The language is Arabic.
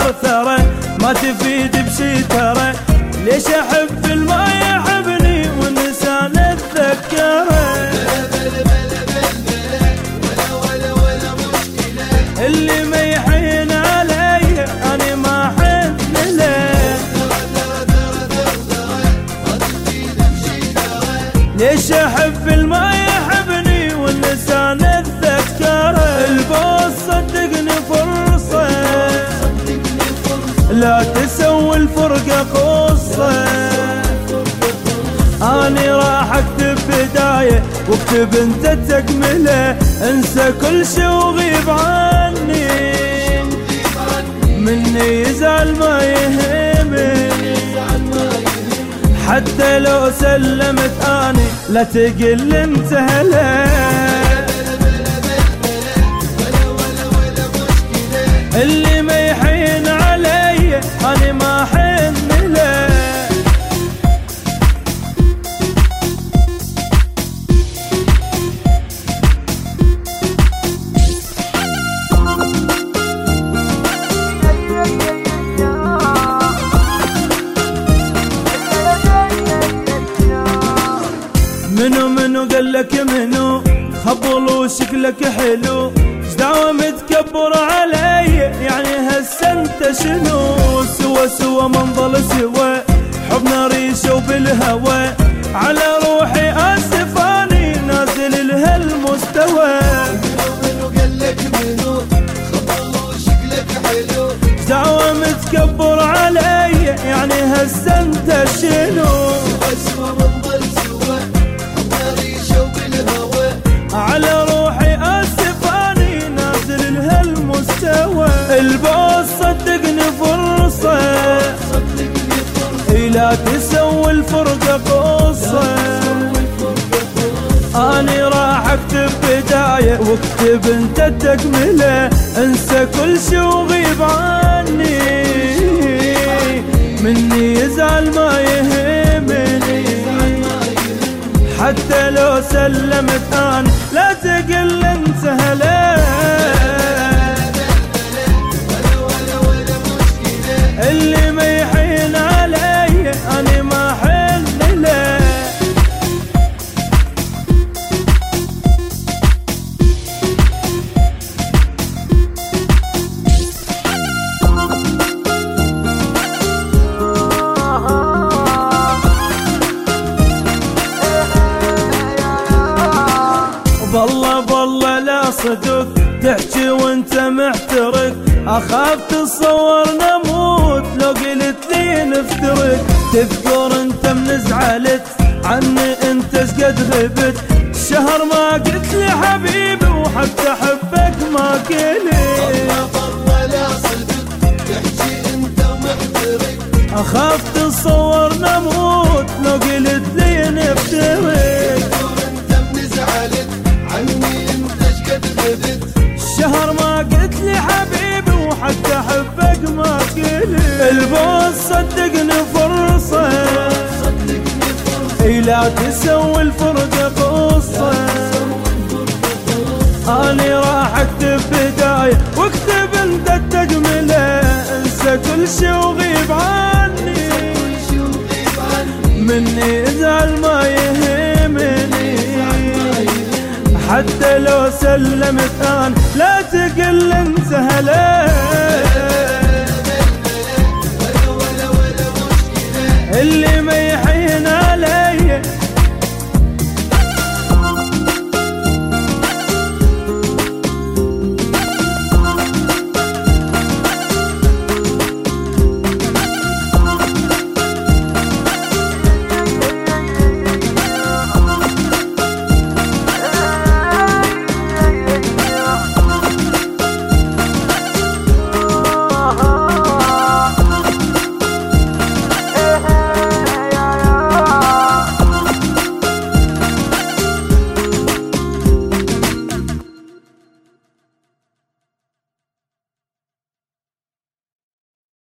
ثرثرة ما تفيد بشي ترى. ليش احب الما يحبني والنسان اتذكره. اللي ما يحين علي انا ما حن له. ليش احب الما يحبني والنسان اتذكره. البوس صدقني فرصة لا تسوي الفرقة قصة. اني راح اكتب بداية واكتب انت تكملة. انسى كل شي وغيب عني مني يزعل ما يهمني. حتى لو سلمت اني لا تقل انت هلا. اللي ما يحين علي أنا ما حن له. منو قالك منو خبل وشكلك حلو. دعوة متكبر علي يعني هسه انت شنو. سوا من ظل سوا حبنا ريشه وبالهوى. على روحي اسف اني نازل لهالمستوى. منو قالك منو خبل وشكلك حلو. دعوة متكبر علي يعني هسه انت شنو. سوا من ظل سوا حبنا ريشه وبالهوى. على روحي اسف هالمستوى. البوس صدقني فرصة لا تسوي الفرقة قصة. اني راح اكتب بداية واكتب انت تكملة. انسى كل شي وغيب عني مني يزعل ما يهمني. حتى لو سلمت اني لا تقل انت هلا. اللي ما يحين علي أنا ما حن له. بالله لا صدق تحكي وانت محترق. اخاف تتصور نموت لو قلت لي نفترق. تذكر انت من زعلت عني انت شقد غبت. شهر ما قلت لي حبيبي وحتى حبك ما قلت. والله لا صدق تحكي انت ومحترق. اخاف تتصور نموت لو قلت لي نفترق. تذكر انت من زعلت عني انت شقد غبت. شهر ما قلت لي حبيبي وحتى حبك ما قلت. البوس صدقني فرصة لا تسوي الفرقة قصة. اني راح اكتب بداية واكتب انت التكملة. انسى كل شي وغيب عني مني يزعل ما يهمني. حتى لو سلمت أنا لا تقل انت هلا.